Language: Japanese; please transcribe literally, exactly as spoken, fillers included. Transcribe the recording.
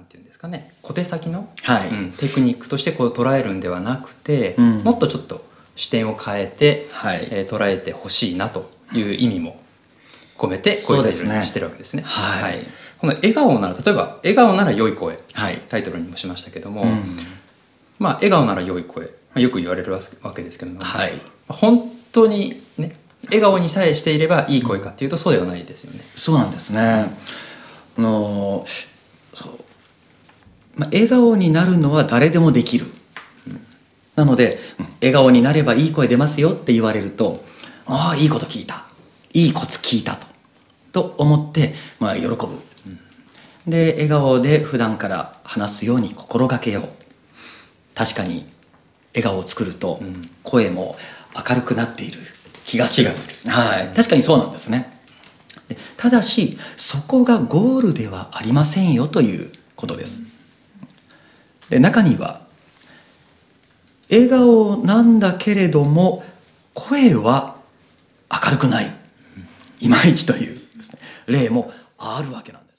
なんていうんですかね、小手先の、 はいうん、テクニックとしてこう捉えるんではなくて、 うん、 もっとちょっと視点を変えて、 はいえー、捉えてほしいなという意味も込めてこういうタイトルにしてるわけですね。 はい、 はい、この笑顔なら、例えば笑顔なら良い声、 はい、 タイトルにもしましたけども、 うん、 まあ笑顔なら良い声、まあ、よく言われるわけですけども、 はい、 本当にね笑顔にさえしていればいい声かっていうとそうではないですよね。 そうなんですね。あのそう、まあ、笑顔になるのは誰でもできる、うん、なので笑顔になればいい声出ますよって言われると、ああいいこと聞いた、いいコツ聞いたとと思って、まあ、喜ぶ、うん、で笑顔で普段から話すように心がけよう。確かに笑顔を作ると声も明るくなっている気がする、する、はい、確かにそうなんですね。でただしそこがゴールではありませんよということです。で中には笑顔なんだけれども声は明るくない、いまいちという例もあるわけなんです。